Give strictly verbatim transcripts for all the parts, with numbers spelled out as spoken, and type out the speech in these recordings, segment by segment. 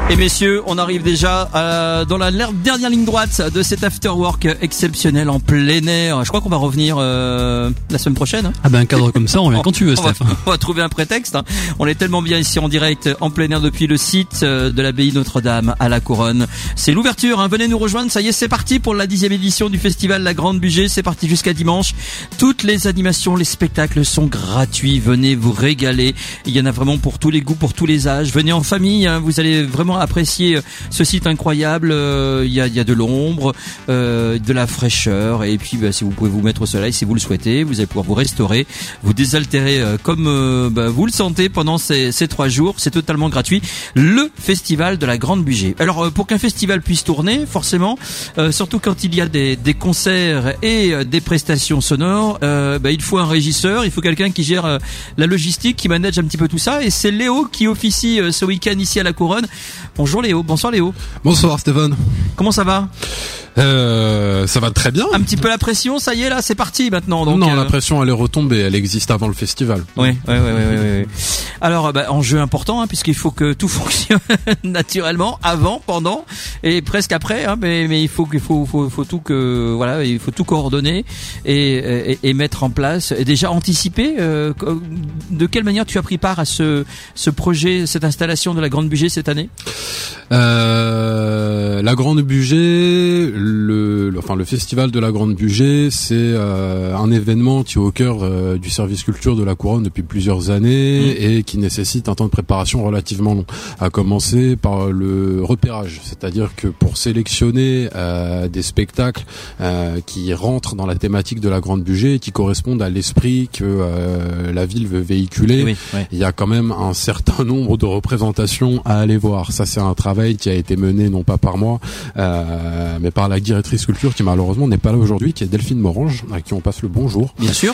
Et messieurs, on arrive déjà euh, dans la dernière ligne droite de cet afterwork exceptionnel en plein air. Je crois qu'on va revenir euh, la semaine prochaine. Hein. Ah ben un cadre comme ça, on vient quand tu veux, Steph. On va, on va trouver un prétexte. Hein. On est tellement bien ici en direct, en plein air depuis le site de l'abbaye Notre-Dame à La Couronne. C'est l'ouverture. Hein. Venez nous rejoindre. Ça y est, c'est parti pour la dixième édition du festival La Grande Bugey. C'est parti jusqu'à dimanche. Toutes les animations, les spectacles sont gratuits. Venez vous régaler. Il y en a vraiment pour tous les goûts, pour tous les âges. Venez en famille. Hein. Vous allez vraiment apprécier ce site incroyable. Euh, il y a, il y a de l'ombre, euh, de la fraîcheur, et puis bah, si vous pouvez vous mettre au soleil, si vous le souhaitez, vous allez pouvoir vous restaurer, vous désaltérer euh, comme euh, bah, vous le sentez pendant ces, ces trois jours. C'est totalement gratuit. Le festival de la Grande Bugey. Alors euh, pour qu'un festival puisse tourner, forcément, euh, surtout quand il y a des, des concerts et euh, des prestations sonores, euh, bah, il faut un régisseur, il faut quelqu'un qui gère euh, la logistique, qui manage un petit peu tout ça. Et c'est Léo qui officie euh, ce week-end ici à La Couronne. Bonjour Léo, bonsoir Léo. Bonsoir Stéphane. Comment ça va ? Euh, ça va très bien. Un petit peu la pression, ça y est là, c'est parti maintenant. Donc, non, euh... la pression elle est retombée, elle existe avant le festival. Oui, oui, oui, oui, oui, oui. Alors, bah, enjeu important, hein, puisqu'il faut que tout fonctionne naturellement, avant, pendant et presque après. Hein, mais, mais il faut qu'il faut, faut, faut tout que, voilà, il faut tout coordonner et, et, et mettre en place. Et déjà anticiper. Euh, de quelle manière tu as pris part à ce, ce projet, cette installation de la Grande Bugey cette année ? Euh, la Grande Bugey, le, le, enfin le festival de la Grande Bugey, c'est euh, un événement qui est au cœur euh, du service culture de la Couronne depuis plusieurs années mmh. et qui nécessite un temps de préparation relativement long. À commencer par le repérage, c'est-à-dire que pour sélectionner euh, des spectacles euh, qui rentrent dans la thématique de la Grande Bugey et qui correspondent à l'esprit que euh, la ville veut véhiculer, oui, oui. il y a quand même un certain nombre de représentations à aller voir. Ça, c'est un travail qui a été mené non pas par moi, euh, mais par la directrice culture qui malheureusement n'est pas là aujourd'hui, qui est Delphine Morange, à qui on passe le bonjour. Bien sûr.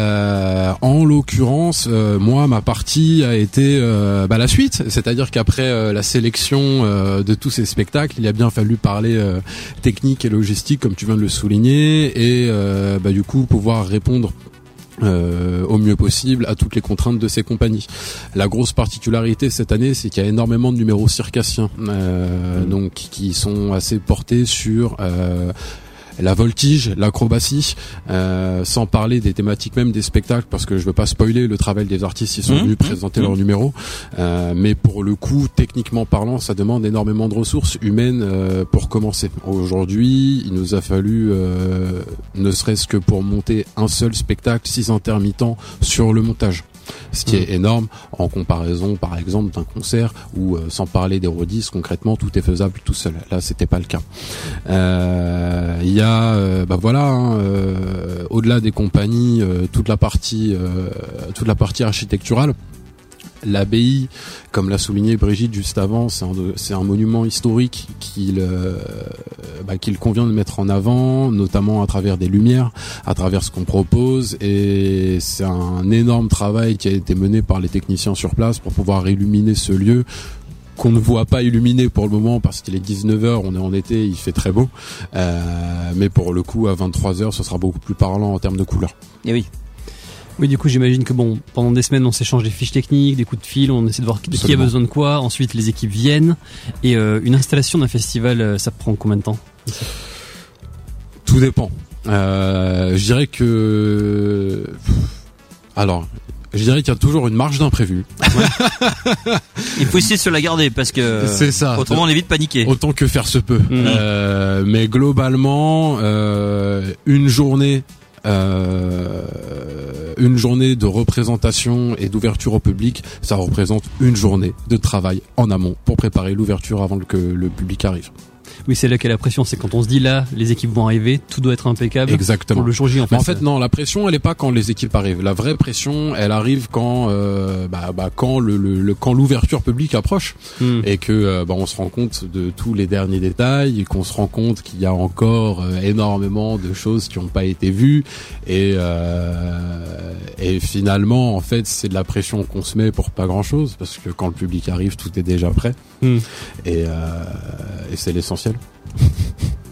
Euh, en l'occurrence, euh, moi, ma partie a été euh, bah, la suite, c'est-à-dire qu'après euh, la sélection euh, de tous ces spectacles, il a bien fallu parler euh, technique et logistique, comme tu viens de le souligner, et euh, bah, du coup pouvoir répondre Euh, au mieux possible à toutes les contraintes de ces compagnies. La grosse particularité cette année, c'est qu'il y a énormément de numéros circassiens, euh, mmh. donc qui sont assez portés sur euh, la voltige, l'acrobatie, euh, sans parler des thématiques même des spectacles, parce que je veux pas spoiler le travail des artistes qui sont mmh, venus mmh, présenter mmh. leurs numéros, euh, mais pour le coup, techniquement parlant, ça demande énormément de ressources humaines euh, pour commencer. Aujourd'hui, il nous a fallu, euh, ne serait-ce que pour monter un seul spectacle, six intermittents sur le montage. Ce qui mmh. est énorme en comparaison, par exemple, d'un concert où, euh, sans parler des rodistes, concrètement, tout est faisable tout seul. Là, c'était pas le cas. Il euh, y a, euh, bah voilà, hein, euh, au-delà des compagnies, euh, toute la partie, euh, toute la partie architecturale. L'abbaye, comme l'a souligné Brigitte juste avant, c'est un, c'est un monument historique qu'il, euh, bah, qu'il convient de mettre en avant, notamment à travers des lumières, à travers ce qu'on propose, et c'est un énorme travail qui a été mené par les techniciens sur place pour pouvoir illuminer ce lieu qu'on ne voit pas illuminé pour le moment parce qu'il est dix-neuf heures, on est en été, il fait très beau, euh, mais pour le coup à vingt-trois heures ce sera beaucoup plus parlant en termes de couleurs. Et oui. Oui, du coup, j'imagine que bon, pendant des semaines, on s'échange des fiches techniques, des coups de fil, on essaie de voir Absolument. Qui a besoin de quoi. Ensuite, les équipes viennent. Et euh, une installation d'un festival, ça prend combien de temps ? Tout dépend. Euh, je dirais que... Alors... Je dirais qu'il y a toujours une marge d'imprévu. Ouais. Il faut essayer de se la garder parce que c'est ça. Autrement, on évite de paniquer. Autant que faire se peut. Mmh. Euh, mais globalement, euh, une journée, euh, une journée de représentation et d'ouverture au public, ça représente une journée de travail en amont pour préparer l'ouverture avant que le public arrive. Oui, c'est là qu'est la pression, c'est quand on se dit là, les équipes vont arriver, tout doit être impeccable. Exactement. Pour le jour J, en fait. Mais en fait, non, la pression, elle est pas quand les équipes arrivent. La vraie pression, elle arrive quand, euh, bah, bah, quand le, le, le quand l'ouverture publique approche mm. et que, euh, bah, on se rend compte de tous les derniers détails, et qu'on se rend compte qu'il y a encore euh, énormément de choses qui n'ont pas été vues, et euh, et finalement, en fait, c'est de la pression qu'on se met pour pas grand chose, parce que quand le public arrive, tout est déjà prêt, mm. et, euh, et c'est l'essentiel.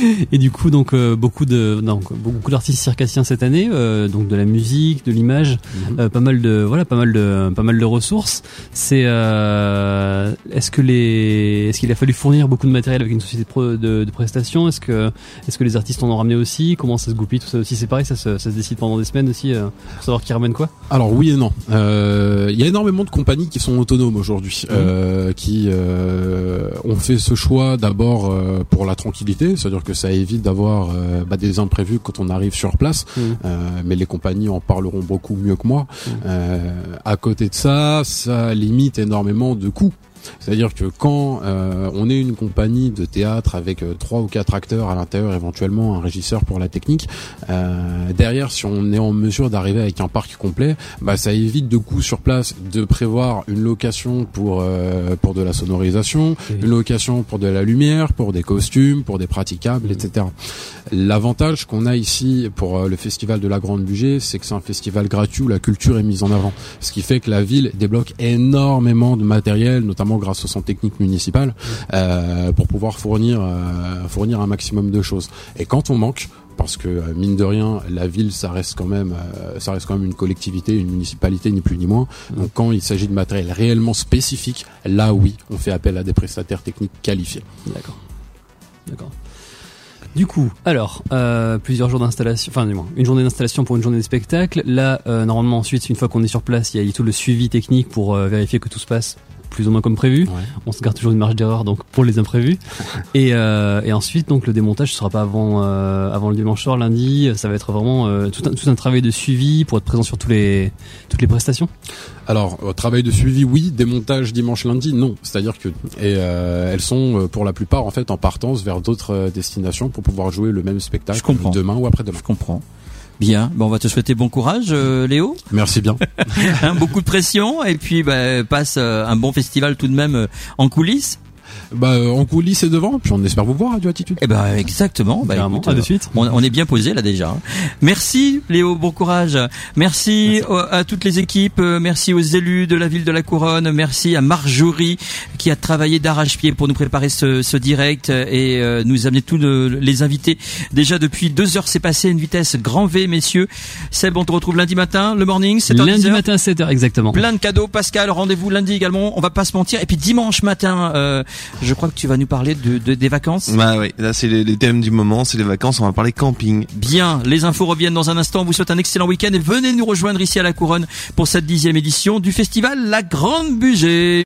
Et du coup, donc euh, beaucoup de donc, beaucoup d'artistes circassiens cette année, euh, donc de la musique, de l'image, mm-hmm. euh, pas mal de voilà, pas mal de pas mal de ressources. C'est euh, est-ce que les est-ce qu'il a fallu fournir beaucoup de matériel avec une société de, pro, de, de prestations? Est-ce que est-ce que les artistes en ont ramené aussi? Comment ça se goupille tout ça aussi? C'est pareil, ça se ça se décide pendant des semaines aussi euh, pour savoir qui ramène quoi? Alors oui et non. Il euh, y a énormément de compagnies qui sont autonomes aujourd'hui, mmh. euh, qui euh, ont fait ce choix d'abord euh, pour la tranquillité, c'est-à-dire que ça évite d'avoir euh, bah, des imprévus quand on arrive sur place. Mmh. Euh, mais les compagnies en parleront beaucoup mieux que moi. Mmh. Euh, à côté de ça, ça limite énormément de coûts. C'est-à-dire que quand euh, on est une compagnie de théâtre avec euh, trois ou quatre acteurs à l'intérieur, éventuellement un régisseur pour la technique, euh, derrière, si on est en mesure d'arriver avec un parc complet, bah ça évite de coûts sur place de prévoir une location pour euh, pour de la sonorisation, oui. une location pour de la lumière, pour des costumes, pour des praticables, mmh. et cetera. L'avantage qu'on a ici pour euh, le festival de la Grande Bugey, c'est que c'est un festival gratuit où la culture est mise en avant, ce qui fait que la ville débloque énormément de matériel, notamment grâce au centre technique municipal, euh, pour pouvoir fournir euh, fournir un maximum de choses. Et quand on manque, parce que euh, mine de rien, la ville, ça reste quand même, euh, ça reste quand même une collectivité, une municipalité, ni plus ni moins. Donc quand il s'agit de matériel réellement spécifique, là oui, on fait appel à des prestataires techniques qualifiés. D'accord. D'accord. Du coup, alors, euh, plusieurs jours d'installation, enfin du moins, une journée d'installation pour une journée de spectacle. Là, euh, normalement ensuite, une fois qu'on est sur place, il y a tout le suivi technique pour euh, vérifier que tout se passe plus ou moins comme prévu. Ouais. On se garde toujours une marge d'erreur donc pour les imprévus. et, euh, et ensuite donc le démontage ne sera pas avant euh, avant le dimanche soir, lundi. Ça va être vraiment euh, tout un tout un travail de suivi pour être présent sur tous les toutes les prestations. Alors euh, travail de suivi oui, démontage dimanche lundi non. C'est-à-dire que et euh, elles sont euh, pour la plupart en fait en partance vers d'autres euh, destinations pour pouvoir jouer le même spectacle demain ou après-demain. Je comprends. Bien, bon, on va te souhaiter bon courage, euh, Léo. Merci bien. hein, beaucoup de pression et puis bah, passe euh, un bon festival tout de même euh, en coulisses. Bah en coulisses et devant, puis on espère vous voir à Radio Attitude. Eh ben exactement. Bah, écoute, à de suite. On, on est bien posé là déjà. Merci Léo, bon courage. Merci, merci. Au, à toutes les équipes. Merci aux élus de la ville de la Couronne. Merci à Marjorie qui a travaillé d'arrache-pied pour nous préparer ce, ce direct et euh, nous amener tous le, les invités. Déjà depuis deux heures, c'est passé à une vitesse grand V, messieurs. Seb, on te retrouve lundi matin, le morning, sept heures. Lundi matin à sept heures exactement. Plein de cadeaux. Pascal, rendez-vous lundi également. On va pas se mentir. Et puis dimanche matin. Euh, Je crois que tu vas nous parler de, de des vacances. Bah oui, là c'est les, les thèmes du moment, c'est les vacances, on va parler camping. Bien, les infos reviennent dans un instant. On vous souhaite un excellent week-end et venez nous rejoindre ici à la Couronne pour cette dixième édition du festival La Grande Bugey.